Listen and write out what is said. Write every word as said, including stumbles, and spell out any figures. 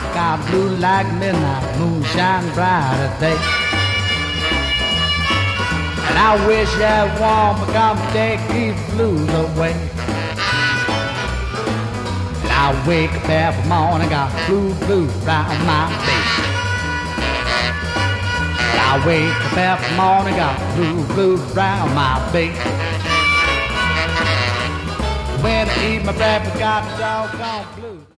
Got blue like midnight, moonshine bright as day. And I wish that warm come take these blues away. And I wake up every morning, got blue blues round my face. And I wake up every morning, got blue blues round my face. When I eat my breakfast, got the doggone blues.